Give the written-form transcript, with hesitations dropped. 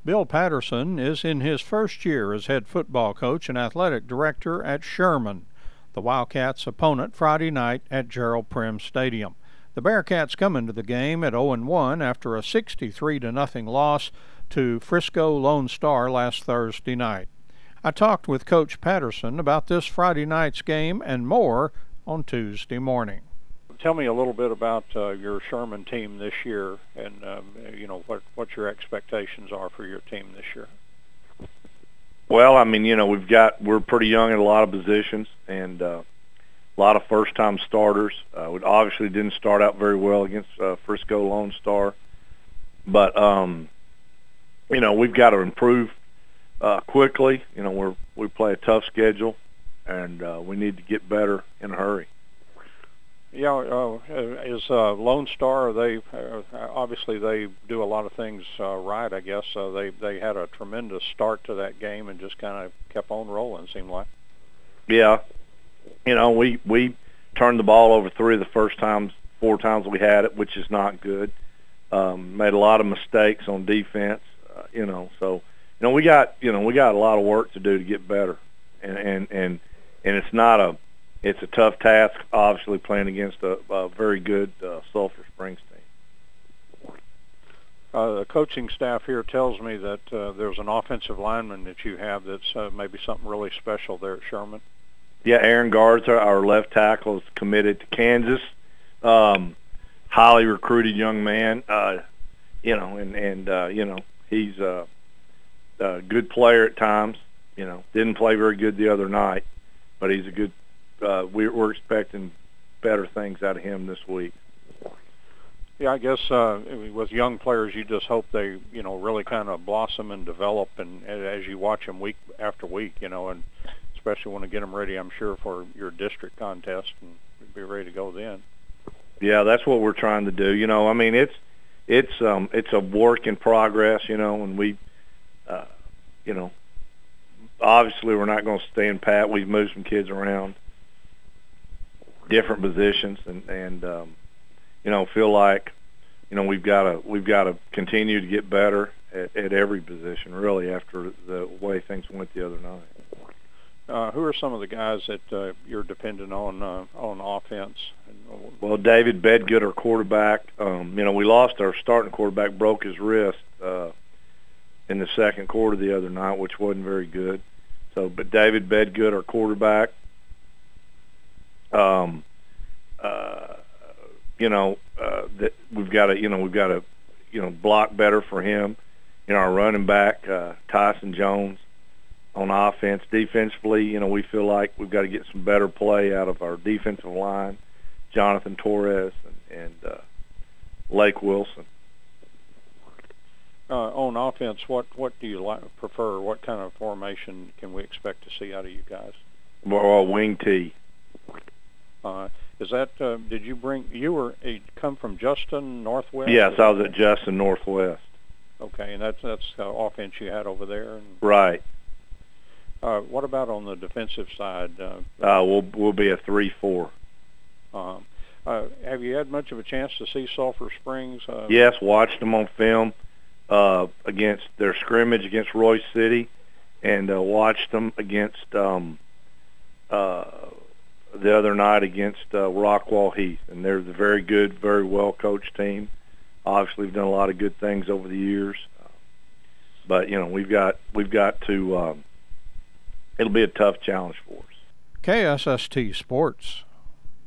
Bill Patterson is in his first year as head football coach and athletic director at Sherman. The Wildcats' opponent Friday night at Gerald Prim Stadium. The Bearcats come into the game at 0-1 after a 63-0 loss to Frisco Lone Star last Thursday night. I talked with Coach Patterson about this Friday night's game and more on Tuesday morning. Tell me a little bit about your Sherman team this year, and what your expectations are for your team this year. Well, I mean, we're pretty young at a lot of positions, and a lot of first-time starters. We obviously didn't start out very well against Frisco Lone Star, but we've got to improve quickly. We play a tough schedule, and we need to get better in a hurry. Yeah, is Lone Star? They obviously they do a lot of things right. I guess they had a tremendous start to that game and just kind of kept on rolling. Seemed like. Yeah, we turned the ball over 3 of the first 4 times we had it, which is not good. Made a lot of mistakes on defense. So we got a lot of work to do to get better, and it's a tough task, obviously, playing against a very good Sulphur Springs team. The coaching staff here tells me that there's an offensive lineman that you have that's maybe something really special there at Sherman. Yeah, Aaron Garza, our left tackle, is committed to Kansas. Highly recruited young man, he's a good player at times. Didn't play very good the other night, but he's a good. We're expecting better things out of him this week. Yeah, I guess with young players, you just hope they, really kind of blossom and develop, and as you watch them week after week, and especially when you get them ready, I'm sure, for your district contest, and be ready to go then. Yeah, that's what we're trying to do. I mean, it's a work in progress, and we, obviously we're not going to stand pat. We've moved some kids around different positions, and feel like we've got to continue to get better at every position, really, after the way things went the other night. Who are some of the guys that you're dependent on offense? Well, David Bedgood, our quarterback. We lost our starting quarterback, broke his wrist in the second quarter the other night, which wasn't very good. But David Bedgood, our quarterback. That we've got to block better for him. Our running back Tyson Jones on offense. Defensively, we feel like we've got to get some better play out of our defensive line, Jonathan Torres and Lake Wilson. On offense, what do you prefer? What kind of formation can we expect to see out of you guys? Well, wing T. Is that? Did you bring? You come from Justin Northwest? Yes, I was at Justin Northwest. Okay, and that's offense you had over there. Right. What about on the defensive side? We'll be a 3-4. Have you had much of a chance to see Sulphur Springs? Yes, watched them on film against their scrimmage against Royce City, and watched them against the other night against Rockwall Heath, and they're a very good, very well coached team. Obviously, we've done a lot of good things over the years, but we've got to. It'll be a tough challenge for us. KSST Sports.